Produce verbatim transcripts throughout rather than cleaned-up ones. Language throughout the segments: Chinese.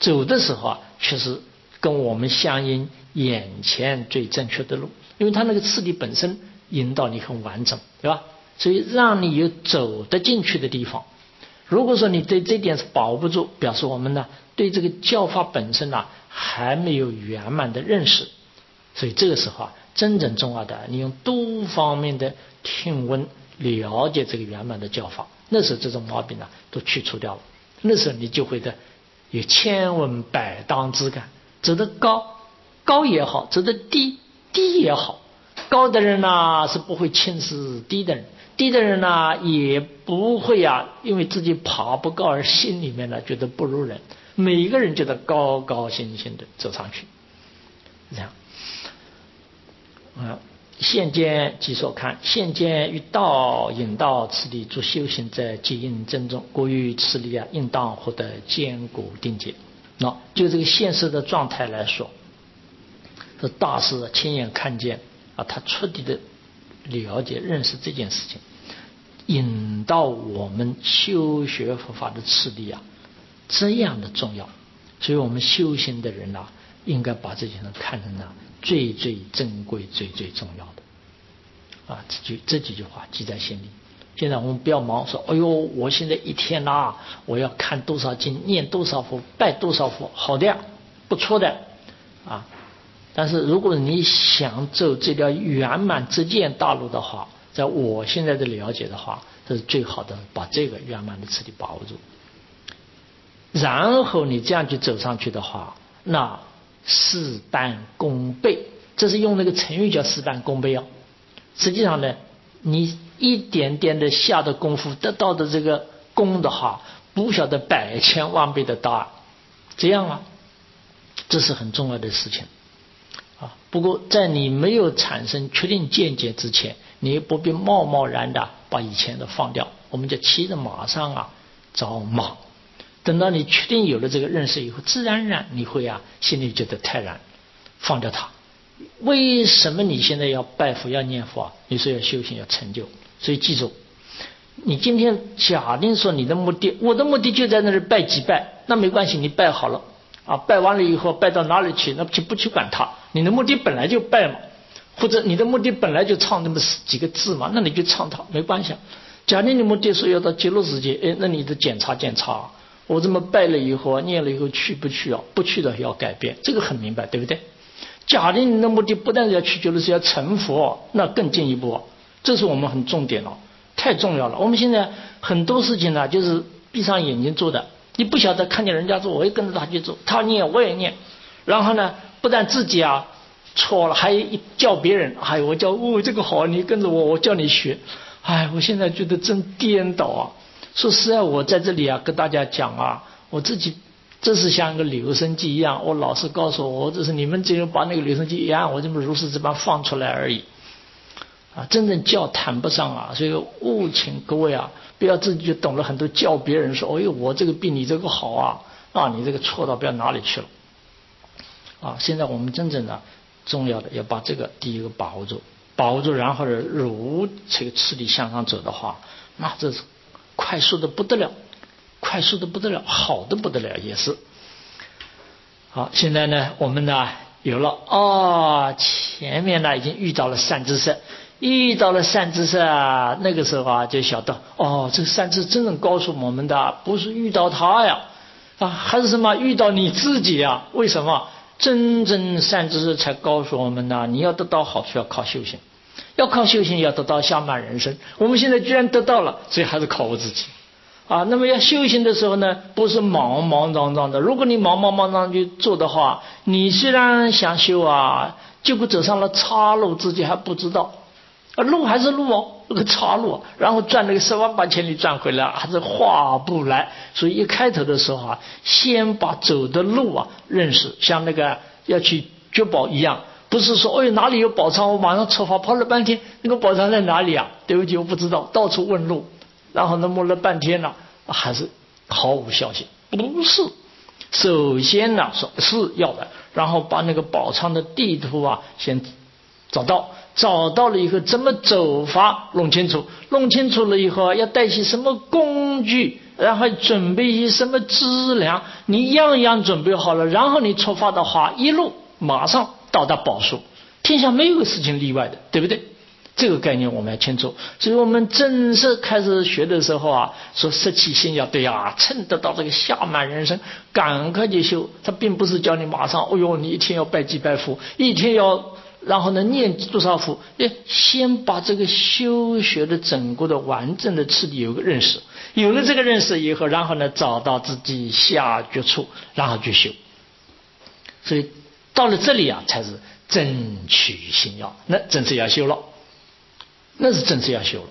走的时候啊，确实跟我们相应眼前最正确的路，因为它那个次第本身引导你很完整，对吧？所以让你有走得进去的地方。如果说你对这点是把握不住，表示我们呢对这个教法本身呢还没有圆满的认识。所以这个时候啊，真正重要的，你用多方面的听闻了解这个圆满的教法，那时候这种毛病呢都去除掉了。那时候你就会的有千文百当之感，走得高高也好，走得低低也好。高的人呢是不会轻视低的人，低的人呢也不会啊因为自己爬不高而心里面呢觉得不如人。每一个人觉得高高兴兴的走上去，这样。啊，现见即所看，现见于道引道此理诸修行者皆应正中，故于此理啊，应当获得坚固定解。那就这个现实的状态来说，这大师亲眼看见啊，他彻底的了解认识这件事情，引导我们修学佛法的次第啊，这样的重要。所以我们修行的人啊，应该把这些人看成啊最最珍贵、最最重要的啊，这句这几句话记在心里。现在我们不要忙说，哎呦，我现在一天呐、啊，我要看多少经，念多少佛，拜多少佛，好的呀，不错的啊。但是如果你想走这条圆满之见大路的话，在我现在的了解的话，这是最好的，把这个圆满的次第把握住。然后你这样去走上去的话，那事半功倍，这是用那个成语叫事半功倍啊。实际上呢，你一点点的下的功夫得到的这个功的话，不晓得百千万倍的大，这样啊，这是很重要的事情啊。不过在你没有产生确定见解之前，你不必贸贸然的把以前的放掉，我们就骑着马上啊找马。等到你确定有了这个认识以后，自然而然你会啊心里觉得泰然，放掉它。为什么你现在要拜佛要念佛啊？你说要修行要成就，所以记住，你今天假定说你的目的，我的目的就在那里拜几拜，那没关系，你拜好了啊，拜完了以后拜到哪里去，那就不去管它。你的目的本来就拜嘛，或者你的目的本来就唱那么几个字嘛，那你就唱它没关系。假定你目的说要到极乐世界，哎，那你得检查检查。我这么拜了以后，念了以后去不去啊？不去的要改变，这个很明白，对不对？假定你的目的不但是要去极乐世界，要成佛，那更进一步，这是我们很重点了，太重要了。我们现在很多事情呢，就是闭上眼睛做的，你不晓得看见人家做，我也跟着他去做，他念我也念，然后呢，不但自己啊错了，还叫别人，哎，我叫哦这个好，你跟着我，我叫你学，哎，我现在觉得真颠倒啊。说实在，我在这里啊跟大家讲啊，我自己这是像一个留声机一样，我老师告诉我，这是你们只有把那个留声机一样，我这么如是这般放出来而已啊，真正教谈不上啊。所以务请各位啊，不要自己就懂了很多，叫别人说，哎呦我这个比你这个好啊，啊你这个错到不要哪里去了啊。现在我们真正的重要的要把这个第一个把握住，把握住，然后如这个次第向上走的话，那这是快速的不得了，快速的不得了，好的不得了也是。好，现在呢我们呢有了哦，前面呢已经遇到了善知识，遇到了善知识啊，那个时候啊就晓得哦，这个善知识真正告诉我们的不是遇到他呀啊，还是什么遇到你自己呀？为什么？真正善知识才告诉我们呢，你要得到好处要靠修行，要靠修行要得到相伴人生，我们现在居然得到了，所以还是靠我自己啊。那么要修行的时候呢，不是莽莽张张的，如果你莽莽张张去做的话，你虽然想修啊，结果走上了岔路，自己还不知道啊，路还是路哦，那个岔路，然后转那个十万八千里转回来，还是划不来。所以一开头的时候啊，先把走的路啊认识，像那个要去掘宝一样，不是说哎哪里有宝藏我马上出发，跑了半天那个宝藏在哪里啊？对不起我不知道，到处问路，然后呢摸了半天了，还是毫无消息。不是，首先呢说是要的，然后把那个宝藏的地图啊先找到， 找到了以后怎么走法弄清楚，弄清楚了以后要带些什么工具，然后准备一些什么资粮，你样样准备好了，然后你出发的话，一路马上到达宝树。天下没有个事情例外的，对不对？这个概念我们要清楚。所以我们正式开始学的时候啊，说摄气心要对啊，趁得到这个下满人生赶快去修。他并不是叫你马上，哦呦，你一天要拜几拜佛，一天要然后呢念多少佛，先把这个修学的整个的完整的次第有个认识，有了这个认识以后，然后呢找到自己下绝处，然后去修。所以到了这里啊，才是正取心要，那正是要修了，那是正是要修了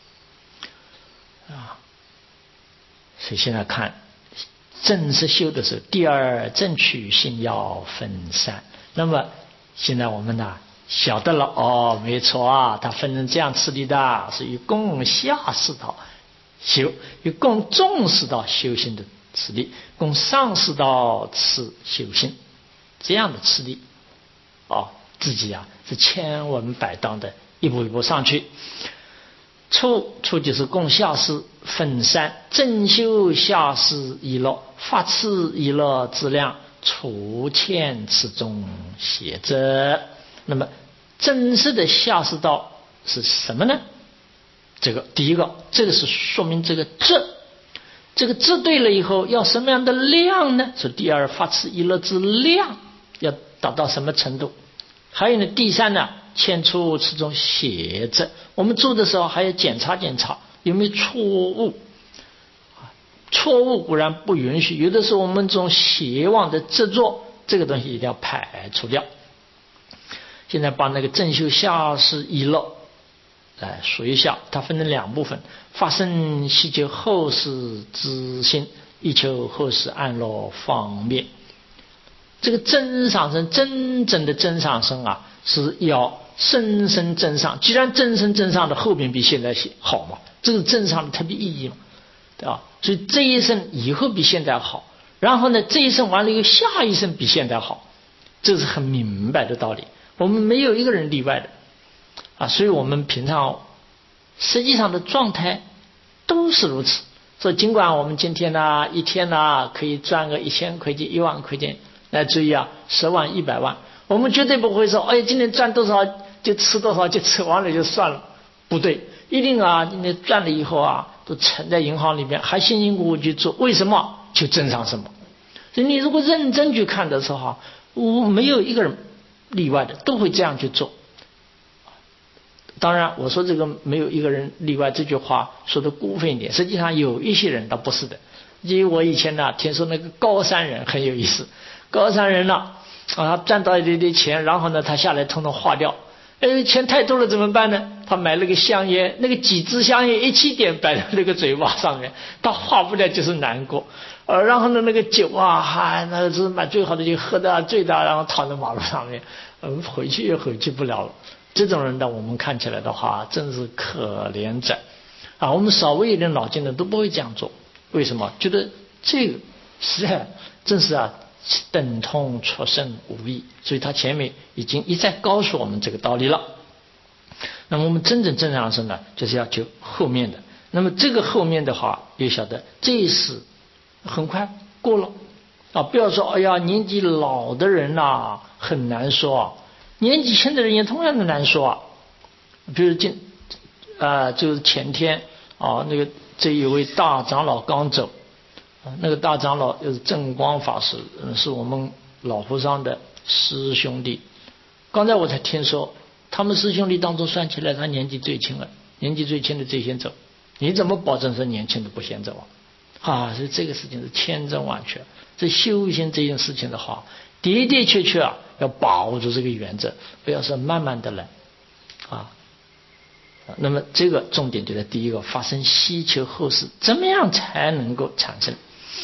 啊。所以现在看正是修的时候，第二正取心要分散。那么现在我们呢晓得了，哦，没错啊，它分成这样次第的，是以供下士道修，以供中士道修行的次第，供上士道次修行这样的次第哦，自己啊是千文百当的一步一步上去。初初就是供下士分散，正修下士一乐，发次一乐之量，除欠此中邪者。那么正式的下士道是什么呢？这个第一个，这个是说明这个智，这个智对了以后要什么样的量呢？是第二，发次一乐之量要达到什么程度？还有呢，第三呢，牵出此中邪者。我们做的时候还要检查检查有没有错误，错误固然不允许，有的时候我们这种邪妄的执着，这个东西一定要排除掉。现在把那个正修下士一乐来说一下，它分成两部分：发生希求后世之心，以求后世安乐方便。这个真上升，真正的真上升啊，是要深深真上。既然真深真上的后边比现在好嘛，这是真上的特别意义嘛，对吧？所以这一生以后比现在好，然后呢，这一生完了以后，下一生比现在好，这是很明白的道理。我们没有一个人例外的啊，所以我们平常实际上的状态都是如此。所以尽管我们今天呢，一天呢可以赚个一千块钱、一万块钱。来注意啊，十万、一百万，我们绝对不会说，哎，今天赚多少就吃多少，就吃完了就算了，不对，一定啊，今天赚了以后啊，都存在银行里面，还辛辛苦苦去做，为什么？就挣上什么。所以你如果认真去看的时候，我没有一个人例外的，都会这样去做。当然，我说这个没有一个人例外这句话说的过分一点，实际上有一些人倒不是的。因为我以前呢，听说那个高山人很有意思。高山人呢，啊，赚到一点点钱，然后呢，他下来统统花掉。哎，钱太多了怎么办呢？他买了个香烟，那个几支香烟一起点摆在那个嘴巴上面，他花不了就是难过。呃，然后呢，那个酒啊，嗨，那是买最好的酒，喝的醉的，然后躺在马路上面，嗯，回去也回去不了了。这种人呢，我们看起来的话，真是可怜者啊！我们稍微有点脑筋的都不会这样做。为什么？觉得这个是啊，正是啊。等同出生无益，所以他前面已经一再告诉我们这个道理了。那么我们真正正上升呢，就是要求后面的。那么这个后面的话，也晓得这一世很快过了啊！不要说哎呀，年纪老的人呐、啊、很难说啊，年纪轻的人也同样的难说啊。比如今啊、呃，就是前天啊，那个这一位大长老刚走。那个大长老就是正光法师，是我们老和尚的师兄弟。刚才我才听说，他们师兄弟当中算起来，他年纪最轻了，年纪最轻的最先走。你怎么保证是年轻的不先走啊？啊，所以这个事情是千真万确。这修行这件事情的话，的的确确啊，要把握住这个原则，不要说慢慢的来啊。那么这个重点就在第一个，发生希求后世，怎么样才能够产生？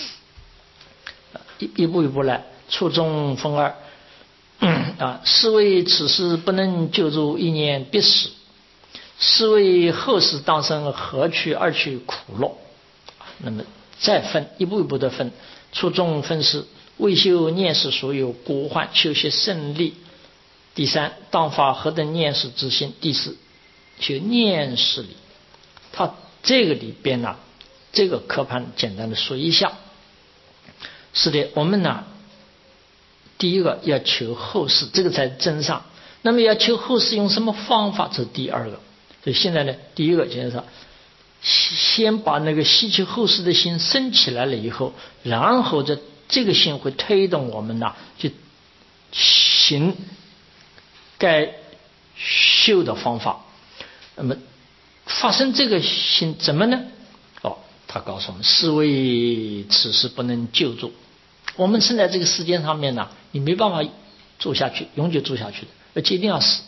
一一步一步来，初中分二啊，是为此事不能救助一念必死，是为后世当生何去二去苦乐。那么再分，一步一步的分，初中分是为修念世所有国患，修习胜利第三，当发何等念识之心。第四，修念识理。他这个里边呢，这个课盘简单的说一下。是的，我们呢，第一个要求后世，这个才真上。那么要求后世用什么方法？这是第二个。所以现在呢，第一个就是说，先把那个希求后世的心升起来了以后，然后这这个心会推动我们呢，去行该修的方法。那么发生这个心怎么呢？哦，他告诉我们：是为此事不能救助。我们生在这个世界上面呢，你没办法做下去，永久做下去的，而且一定要死。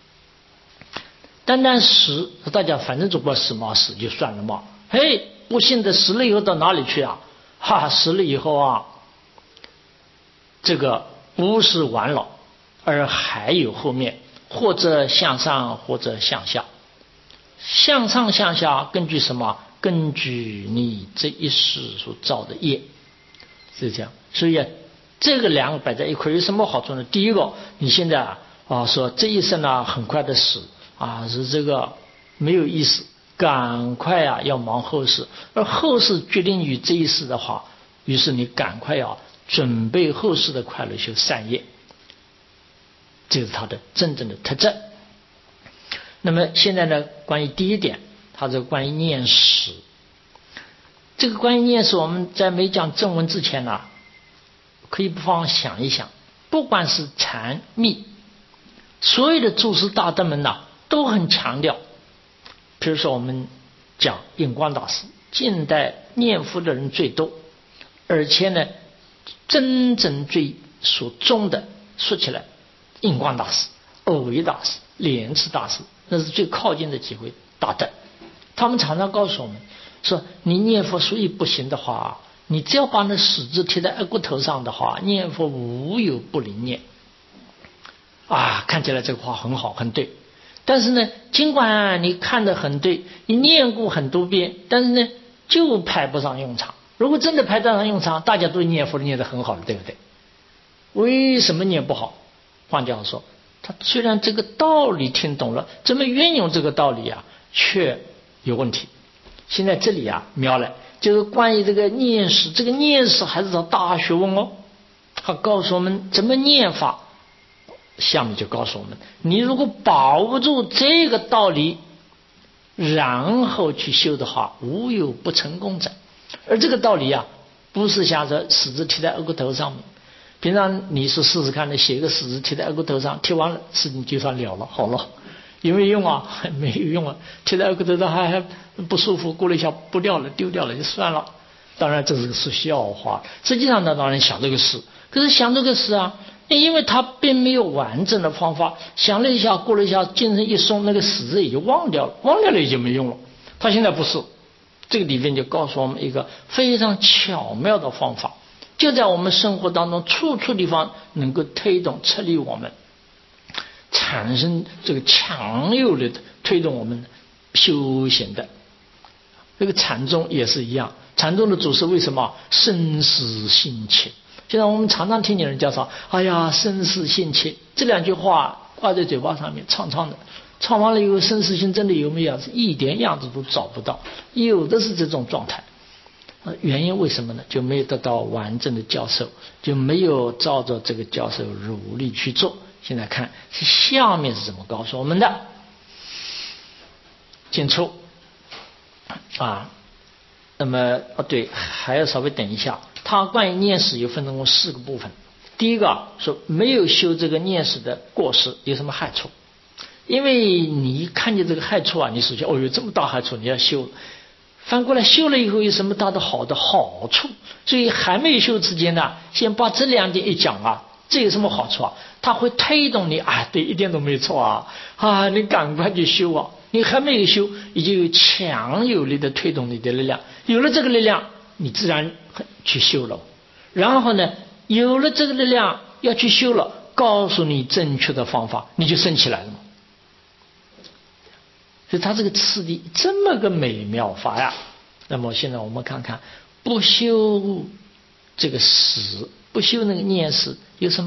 单单死，大家反正总不死嘛，死就算了嘛。嘿，不幸的死了以后到哪里去啊？哈，死了以后啊，这个不是完了，而还有后面，或者向上，或者向下。向上向下，根据什么？根据你这一世所造的业，是这样。所以啊，这个两个摆在一块有什么好处呢？第一个，你现在啊啊说这一生呢很快的死啊，是这个没有意思，赶快啊要忙后事，而后事决定于这一世的话，于是你赶快要准备后世的快乐修善业，这是它的真正的特征。那么现在呢，关于第一点，它这个关于念识，这个关于念识，我们在没讲正文之前呢，可以不妨想一想，不管是禅密，所有的祖师大德们呐，都很强调。比如说我们讲印光大师，近代念佛的人最多，而且呢，真正最所宗的，说起来，印光大师、偶维大师、莲池大师，那是最靠近的几位大德。他们常常告诉我们说，你念佛所以不行的话，你只要把那十字贴在额骨头上的话，念佛无有不灵念。啊，看起来这个话很好，很对。但是呢，尽管你看得很对，你念过很多遍，但是呢，就派不上用场。如果真的派得上用场，大家都念佛念得很好了，对不对？为什么念不好？换句话说，他虽然这个道理听懂了，怎么运用这个道理啊，却有问题。现在这里啊，妙了，就是关于这个念识，这个念识还是找大学问哦。他告诉我们怎么念法，下面就告诉我们，你如果把握住这个道理，然后去修的话，无有不成功者。而这个道理啊，不是像这十字贴在额骨头上面。平常你是试试看，你写个十字贴在额骨头上，贴完了事情就算了了，好了。有没有用啊？没有用啊！贴在额骨头上还还不舒服，过了一下不掉了，丢掉了就算了。当然这是个是笑话，实际上呢，当然想这个事，可是想这个事啊，因为他并没有完整的方法，想了一下，过了一下，精神一松，那个死字也就忘掉了，忘掉了也就没用了。他现在不是，这个里面就告诉我们一个非常巧妙的方法，就在我们生活当中处处地方能够推动策励我们，产生这个强有力的推动我们修行的。这个禅宗也是一样，禅宗的祖师为什么生死性切？现在我们常常听见人家说，哎呀，生死性切，这两句话挂在嘴巴上面唱唱的，唱完了以后，生死性真的有没有？是一点样子都找不到，有的是这种状态。原因为什么呢？就没有得到完整的教授，就没有照着这个教授努力去做。现在看是下面是怎么告诉我们的，进出啊，那么哦对，还要稍微等一下。他关于念识有分成四个部分。第一个啊，说没有修这个念识的过失有什么害处？因为你看见这个害处啊，你首先哦有这么大害处，你要修。反过来修了以后有什么大的好的好处？所以还没有修之前呢，先把这两点一讲啊，这有什么好处啊？它会推动你啊，对，一点都没错啊啊，你赶快去修啊！你还没有修，已经有强有力的推动你的力量，有了这个力量，你自然去修了。然后呢，有了这个力量要去修了，告诉你正确的方法，你就升起来了嘛。所以他这个次第这么个美妙法呀。那么现在我们看看，不修这个识，不修那个念识，有什么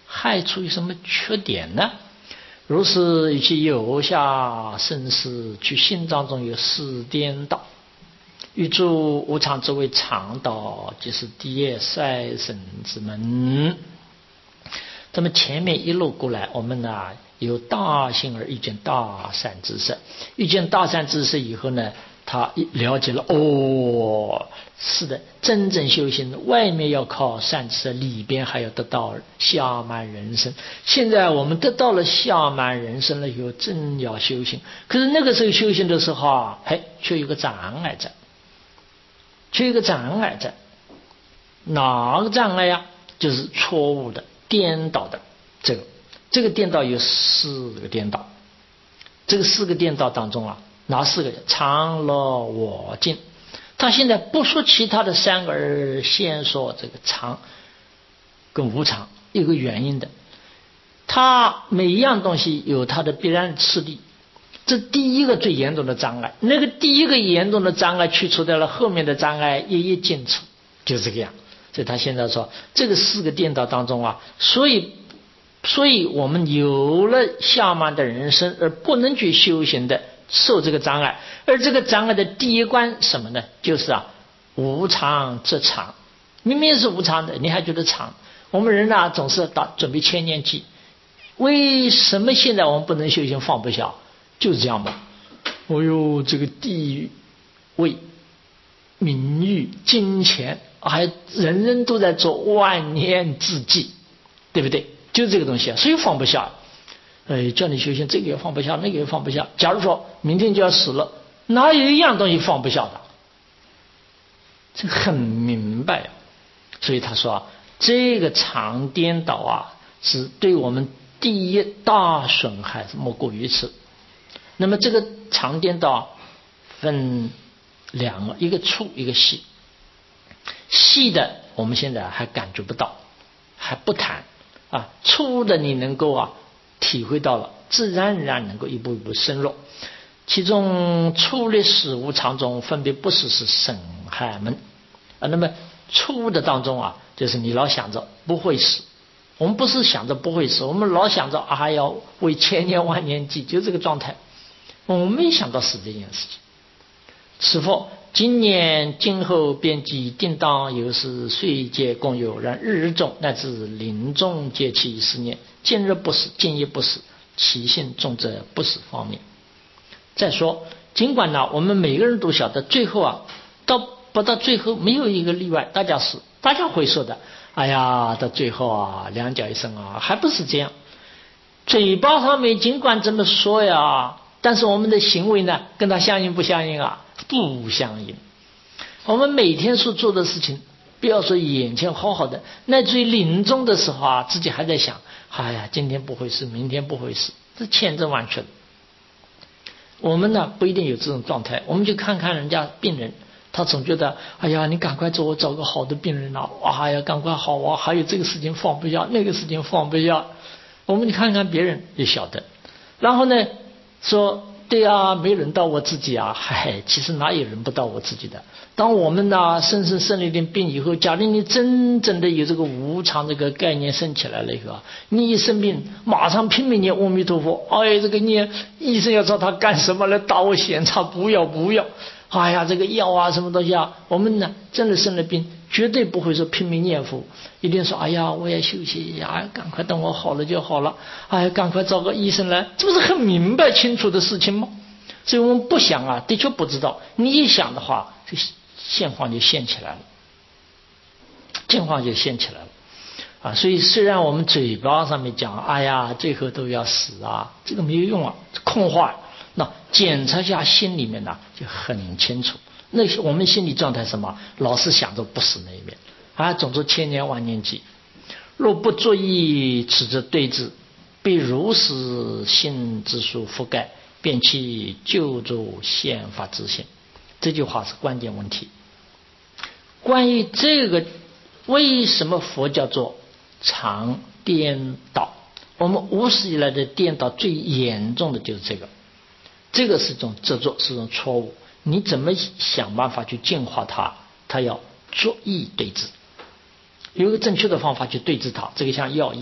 害处有什么缺点呢？如是，以其有下生死，去心脏中有四颠倒，欲诸无常之谓常道，即是第一赛生之门。那么前面一路过来，我们呢有大幸而遇见大善知识，遇见大善知识以后呢，他了解了，哦，是的，真正修行外面要靠善知识，里边还要得到下满人生。现在我们得到了下满人生了以后，正要修行，可是那个时候修行的时候啊，哎，却有个障碍在，却有个障碍在，哪个障碍呀？就是错误的、颠倒的。这个这个颠倒有四个颠倒，这个四个颠倒当中啊，哪四个？常乐我净。他现在不说其他的三个，而先说这个常跟无常，有个原因的。他每一样东西有它的必然次第，这第一个最严重的障碍，那个第一个严重的障碍去除掉了，后面的障碍一一尽除，就这个样。所以他现在说这个四个颠倒当中啊，所以所以我们有了下满的人生而不能去修行的，受这个障碍。而这个障碍的第一关什么呢？就是啊，无常之常。明明是无常的，你还觉得常？我们人啊，总是打准备千年计。为什么现在我们不能修行放不下？就是这样吧。哦呦，这个地位、名誉、金钱，还人人都在做万年之计，对不对？就是这个东西啊，所以放不下。哎，叫你修行，这个也放不下，那个也放不下。假如说明天就要死了，哪有一样东西放不下的？这很明白啊。所以他说啊，这个常颠倒啊，是对我们第一大损害，莫过于此。那么这个常颠倒分两个，一个粗，一个细。细的我们现在还感觉不到，还不谈啊。粗的你能够啊体会到了，自然而然能够一步一步深入。其中粗劣死无常中，分别不死是损害门啊。那么粗的当中啊，就是你老想着不会死。我们不是想着不会死，我们老想着啊要为千年万年计，就这个状态。我们没想到死这件事情。此佛今年今后边际定当有时岁劫共有，然日日中乃至临终皆其思念，今日不死，今夜不死，其性重则不死方面。再说，尽管呢，我们每个人都晓得，最后啊，到不到最后没有一个例外，大家死，大家会说的。哎呀，到最后啊，两脚一伸啊，还不是这样。嘴巴上面尽管这么说呀，但是我们的行为呢，跟他相应不相应啊？不相应。我们每天所做的事情，不要说眼前好好的，乃至于临终的时候啊，自己还在想，哎呀，今天不会死，明天不会死，这千真万确的。我们呢不一定有这种状态，我们就看看人家病人，他总觉得，哎呀，你赶快做我找个好的病人啊，哇呀，赶快好啊，还有这个事情放不下，那个事情放不下。我们看看别人也晓得，然后呢说，对啊，没轮到我自己啊，嗨，其实哪有轮不到我自己的？当我们呢生生生了一点病以后，假如你真正的有这个无常这个概念升起来了以后，你一生病，马上拼命念阿弥陀佛，哎，这个念医生要找他干什么来打我闲岔？不要不要！哎呀，这个药啊，什么东西啊？我们呢真的生了病，绝对不会说拼命念佛，一定说，哎呀，我要休息呀，赶快等我好了就好了，哎，赶快找个医生来，这不是很明白清楚的事情吗？所以我们不想啊，的确不知道。你一想的话，这现况就现起来了，现况就现起来了啊！所以虽然我们嘴巴上面讲，哎呀，最后都要死啊，这个没有用啊，空话。那检查一下心里面呢，就很清楚。那我们心理状态什么？老是想着不死那一面啊，总之千年万年计。若不作意，此则对治，必如实心之术覆盖，便其救助宪法之性。这句话是关键问题。关于这个，为什么佛叫做常颠倒？我们无始以来的颠倒最严重的就是这个。这个是一种执着，是一种错误。你怎么想办法去净化它？它要作意对治，有一个正确的方法去对治它。这个像药一样，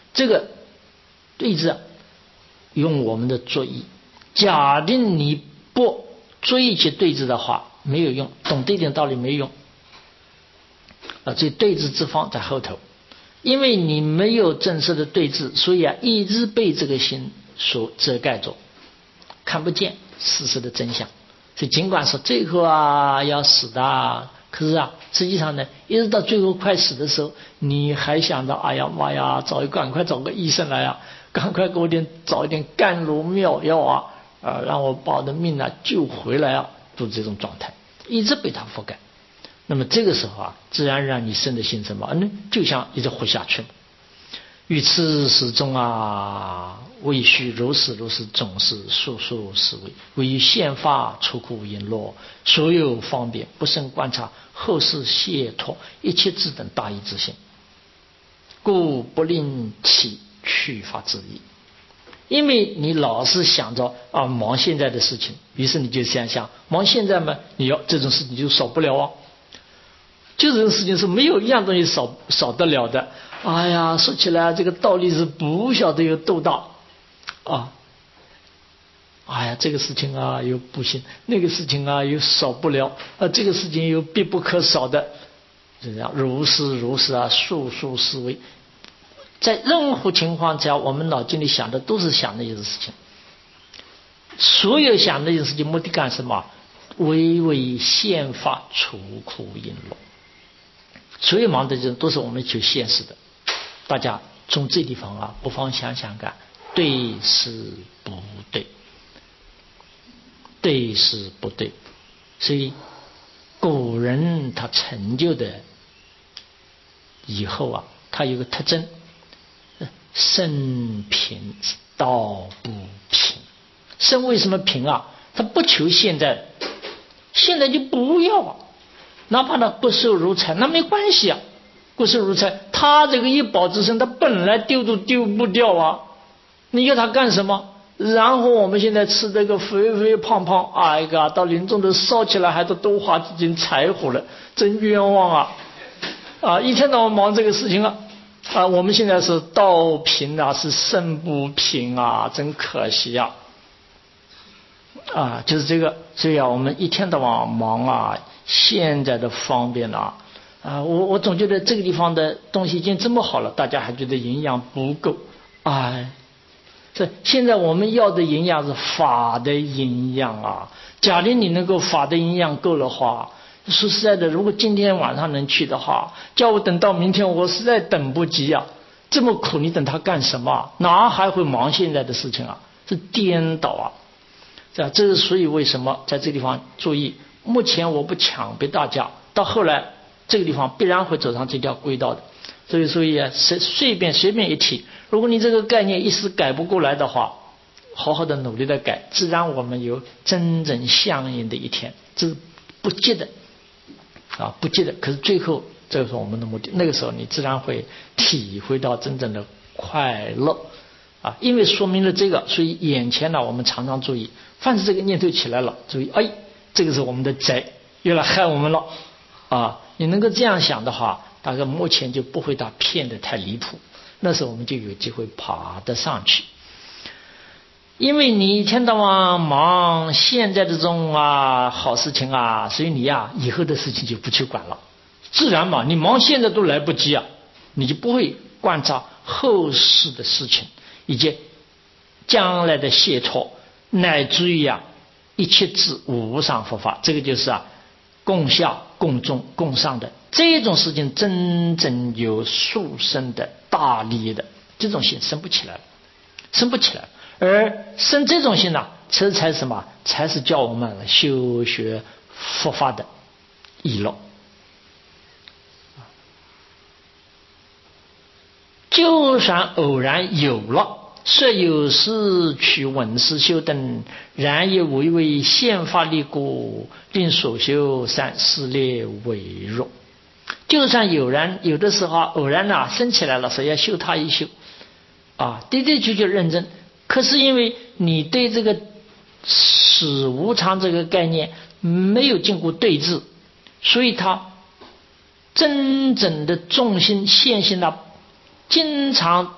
这个对治啊，用我们的作意。假定你不注意去对治的话，没有用，懂这点道理没用啊。这对治之方在后头，因为你没有正式的对治，所以啊，一直被这个心所遮盖着，看不见事实的真相。所以尽管说最后啊要死的啊，可是啊，实际上呢，一直到最后快死的时候，你还想着，哎呀妈呀，找赶快找个医生来啊，赶快给我点找一点甘露妙药啊，啊，让我把我的命啊救回来啊，都这种状态，一直被他覆盖。那么这个时候啊，自然让你生的心什么？嗯，就像一直活下去。于此始终啊，未须如是如是，总是速速思维，唯于现法出苦因乐，所有方便不胜观察，后世解脱一切智等大义之心，故不令起去法之意。因为你老是想着啊忙现在的事情，于是你就想想忙现在嘛，你要这种事情就少不了啊。就这种事情是没有一样东西少少得了的。哎呀，说起来这个道理是不晓得有多大啊！哎呀，这个事情啊又不行，那个事情啊又少不了啊，这个事情又必不可少的，就这样如是如是啊，速速思维。在任何情况下，我们脑筋里想的都是想那些事情，所有想那些事情目的干什么？唯唯现法除苦因乐。所有忙的人都是我们求现实的。大家从这地方啊，不妨想想看，对是不对？对是不对？所以古人他成就的以后啊，他有个特征，生平道不平。生为什么平啊？他不求现在，现在就不要啊，哪怕他不受如财，那没关系啊。不受如财，他这个一宝之身，他本来丢都丢不掉啊！你要他干什么？然后我们现在吃这个肥肥胖胖，哎呀，到临终都烧起来还都都花几斤柴火了，真冤枉啊！啊，一天到晚忙这个事情啊！啊，我们现在是道平啊，是身不平啊，真可惜呀！啊，就是这个，所以啊，我们一天到晚忙啊，现在的方便啊。啊，我我总觉得这个地方的东西已经这么好了，大家还觉得营养不够，哎，这现在我们要的营养是法的营养啊。假定你能够法的营养够的话，说实在的，如果今天晚上能去的话，叫我等到明天，我实在等不及啊！这么苦，你等他干什么？哪还会忙现在的事情啊？是颠倒啊！这这是所以为什么在这个地方注意？目前我不强迫大家，到后来。这个地方必然会走上这条轨道的，所以所以啊，随随便随便一提，如果你这个概念一时改不过来的话，好好的努力的改，自然我们有真正相应的一天，这是不急的啊，不急的。可是最后，这是我们的目的，那个时候你自然会体会到真正的快乐啊，因为说明了这个，所以眼前呢，我们常常注意，凡是这个念头起来了，注意，哎，这个是我们的贼，又来害我们了啊。你能够这样想的话，大概目前就不会打骗得太离谱，那时候我们就有机会爬得上去。因为你一天到晚忙现在的这种啊好事情啊，所以你呀、啊、以后的事情就不去管了，自然嘛，你忙现在都来不及啊，你就不会观察后世的事情以及将来的解脱，乃至于啊一切之无上佛法，这个就是啊共下共中共上的这种事情，真正有殊胜的大利益的这种心生不起来了，生不起来，而生这种心呢、啊，这才是什么？才是叫我们修学佛法的意乐。就算偶然有了设有事取闻思修等，然也唯为宪法立故，令所修善事列为弱。就算有人有的时候偶然啊生起来了，说要修他一修啊，的的确确认真，可是因为你对这个死无常这个概念没有经过对治，所以他真正的重心现行了，经常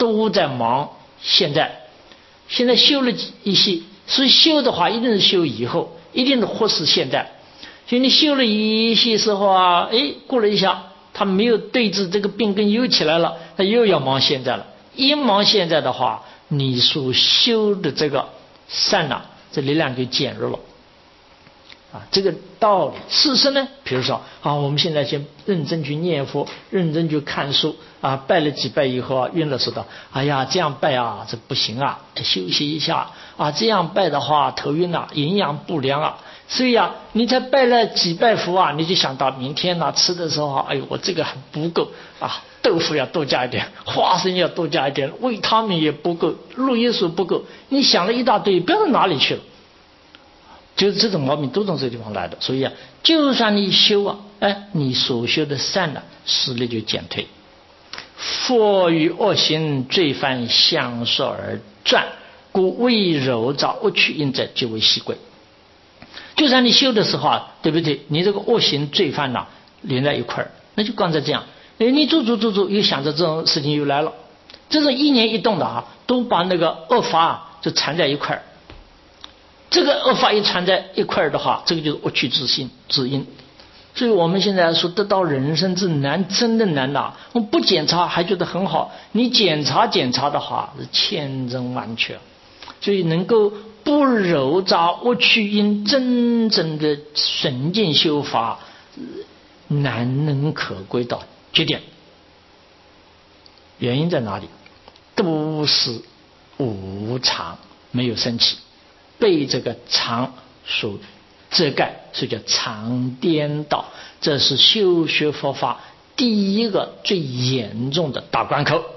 都在忙现在。现在修了一些，所以修的话一定是修以后，一定是忽视现在。所以你修了一些时候啊，哎，过了一下，他没有对治这个病根又起来了，他又要忙现在了。一忙现在的话，你所修的这个善呢、啊，这力量就减弱了。啊，这个道理，事实呢，比如说啊，我们现在先认真去念佛，认真去看书啊，拜了几拜以后啊，晕了说道，哎呀，这样拜啊，这不行啊，休息一下啊，这样拜的话头晕啊，营养不良啊，所以啊，你才拜了几拜佛啊，你就想到明天呢、啊、吃的时候啊，哎呦，我这个还不够啊，豆腐要多加一点，花生要多加一点，维他命也不够，绿叶素不够，你想了一大堆，不知道哪里去了。就是这种毛病都从这个地方来的，所以啊，就算你修啊，哎，你所修的善呢，实力就减退。佛与恶行罪犯相受而转，故未柔照恶趣因者，即为习贵。就算你修的时候啊，对不对？你这个恶行罪犯呐、啊、连在一块儿，那就刚才这样，哎，你做做做做，又想着这种事情又来了，这种一念一动的啊，都把那个恶法啊就缠在一块儿。这个恶法一缠在一块儿的话，这个就是恶趣之心之因。所以我们现在说得到人生之难，真的难呐！我们不检查还觉得很好，你检查检查的话是千真万确。所以能够不揉杂恶趣因，真正的纯净修法，难能可贵到极点。原因在哪里？都是无常，没有升起。被这个常所遮盖，所以叫常颠倒，这是修学佛法第一个最严重的大关口。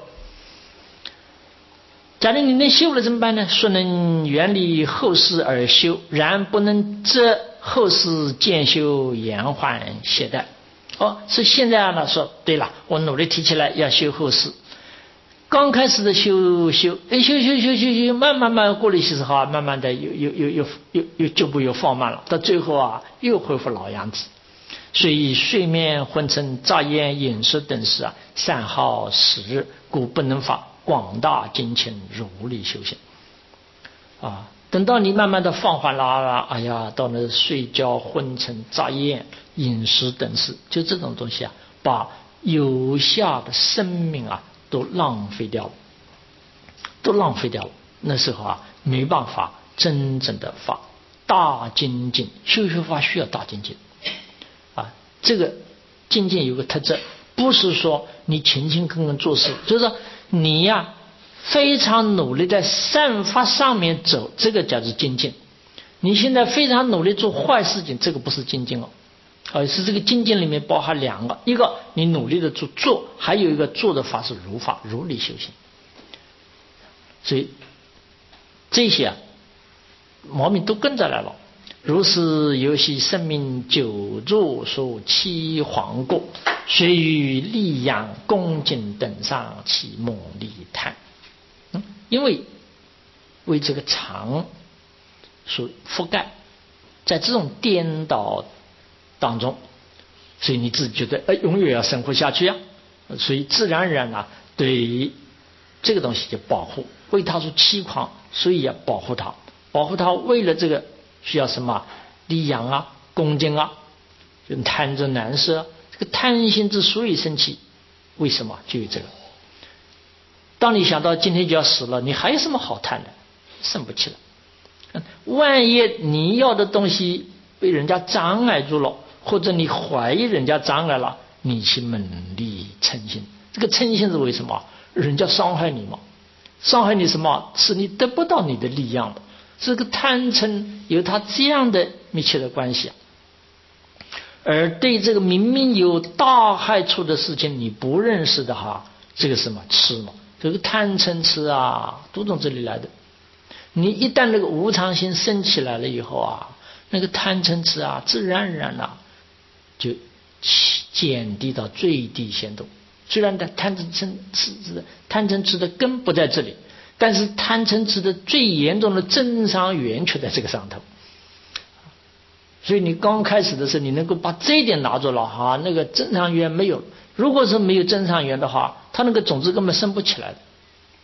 假如你能修了怎么办呢？说能远离后世而修，然不能遮后世渐修，延缓懈怠。哦，是现在呢说对了，我努力提起来要修后世。刚开始的修修，哎，修修修修修，慢慢慢过了一些时候啊，慢慢的又又又又又又脚步又放慢了，到最后啊，又恢复老样子。所以睡眠、昏沉、杂烟、饮食等事啊，善好时日，故不能发广大精勤，如力修行。啊，等到你慢慢的放缓了，哎呀，到了睡觉、昏沉、杂烟、饮食等事，就这种东西啊，把有效的生命啊。都浪费掉了，都浪费掉了。那时候啊，没办法真正的发大精进，修学法需要大精进啊。这个精进有个特质，不是说你勤勤恳恳做事，就是说你呀、啊、非常努力在善法上面走，这个叫做精进。你现在非常努力做坏事情，这个不是精进哦。呃，是这个精进里面包含两个，一个你努力的做做，还有一个做的法是如法如理修行。所以这些啊毛病都跟着来了。如是游戏生命久坐所期惶过，虽于利养恭敬等上起猛力贪。嗯，因为为这个常所覆盖，在这种颠倒当中，所以你自己觉得哎，永远要生活下去啊，所以自然而然啊，对这个东西就保护，为它所期狂，所以要保护它，保护它。为了这个需要什么利养啊、恭敬啊，就贪着难舍。这个贪心之所以生气，为什么就有这个？当你想到今天就要死了，你还有什么好贪的？生不起了。万一你要的东西被人家障碍住了，或者你怀疑人家障碍了，你去猛力嗔心。这个嗔心是为什么？人家伤害你嘛，伤害你什么？是你得不到你的利养。这个贪嗔有它这样的密切的关系。而对这个明明有大害处的事情你不认识的哈，这个什么痴嘛，这个贪嗔痴啊，都从这里来的。你一旦那个无常心升起来了以后啊，那个贪嗔痴啊，自然而然啊，就减低到最低限度。虽然的贪嗔痴贪嗔痴的根不在这里，但是贪嗔痴的最严重的增伤源却在这个上头。所以你刚开始的时候，你能够把这一点拿住了哈，那个增伤源没有。如果是没有增伤源的话，它那个种子根本生不起来的。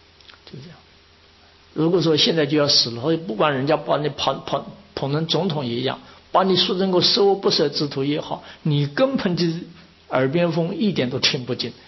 就这样。如果说现在就要死了，不管人家把你捧捧捧成总统也一样，把你说成个十恶不赦之徒也好，你根本就是耳边风，一点都听不进，